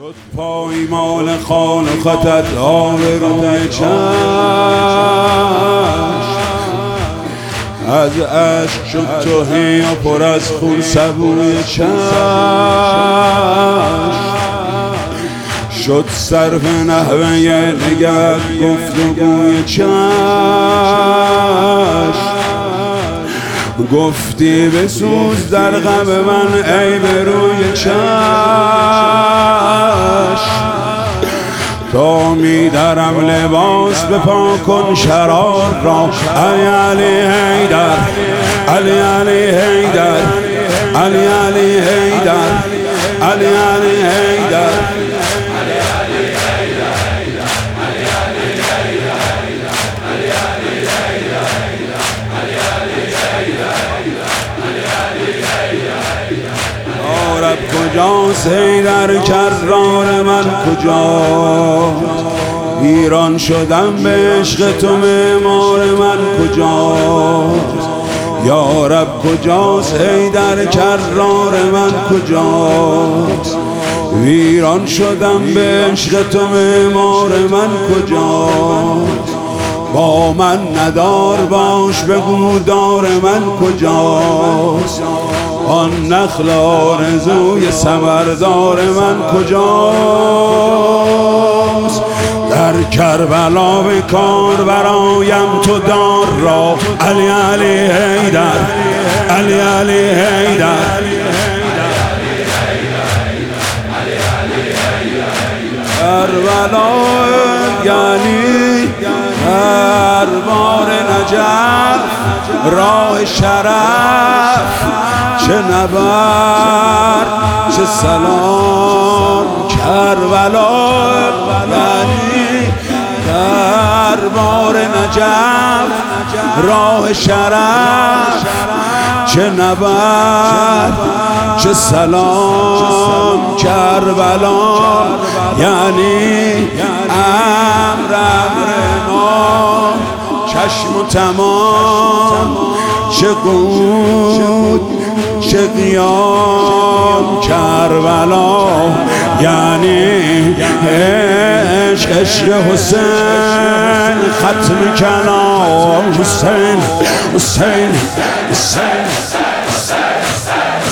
شد پایمال خانقتت آبروی چشم، از عشق شد تهی و پر از خون سبوی چشم، شد صرف نحوه نگه گفتگوی چشم. گفتی بسوز در غم من ای به روی چشم، تا می درم لباس بپا کن شرار را. علی علی حیدر، علی علی حیدر، علی علی حیدر، علی علی حیدر. رب کجاست حیدر کرار من کجاست؟ ویران شدم به عشق تو معمار من کجاست؟ یا رب کجاست حیدر کرار من کجاست؟ ویران شدم به عشق تو معمار من کجاست؟ با من ندار باش بگو دار من کجاست؟ آن نخل آرزوی ثمردار من کجاست؟ در کربلا به کار برایم تو دار را. علی علی حیدر، علی علی حیدر، کربلا یعنی دربار نجف، راه شرف، چه نبرد چه سلام. کربلا یعنی دربار نجف، راه شرف، چه نبرد چه سلام. کربلا یعنی امر ما، چشم و تمام، چه قود چه قیام. کربلا یعنی عشق، عشق حسین، ختم کلام. حسین حسین حسین